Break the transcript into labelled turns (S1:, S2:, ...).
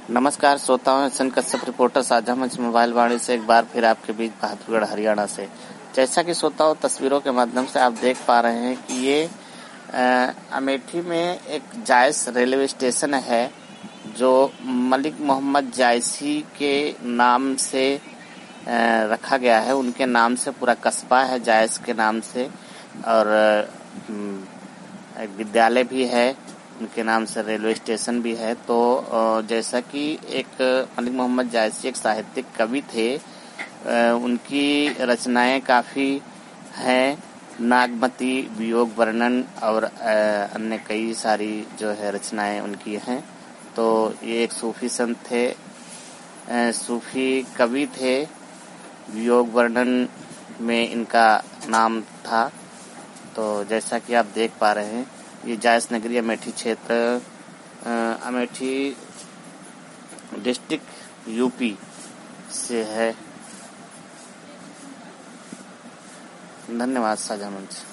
S1: नमस्कार श्रोताओं, SN Kashyap reporter साझा मंच मोबाइल वाणी से एक बार फिर आपके बीच बहादुरगढ़ हरियाणा से। जैसा कि श्रोताओं तस्वीरों के माध्यम से आप देख पा रहे हैं कि ये अमेठी में एक जायस रेलवे स्टेशन है जो मलिक मोहम्मद जायसी के नाम से रखा गया है। उनके नाम से पूरा कस्बा है जायस के नाम से, और एक विद्यालय भी है उनके नाम से, रेलवे स्टेशन भी है। तो जैसा कि एक मलिक मोहम्मद जायसी एक साहित्यिक कवि थे, उनकी रचनाएं काफ़ी हैं, नागमती, वियोग वर्णन और अन्य कई सारी जो है रचनाएं उनकी हैं। तो ये एक सूफी संत थे, सूफी कवि थे। वियोग वर्णन में इनका नाम था। तो जैसा कि आप देख पा रहे हैं, ये जायस नगरी अमेठी क्षेत्र, अमेठी डिस्ट्रिक्ट यूपी से है। धन्यवाद साझा मंच।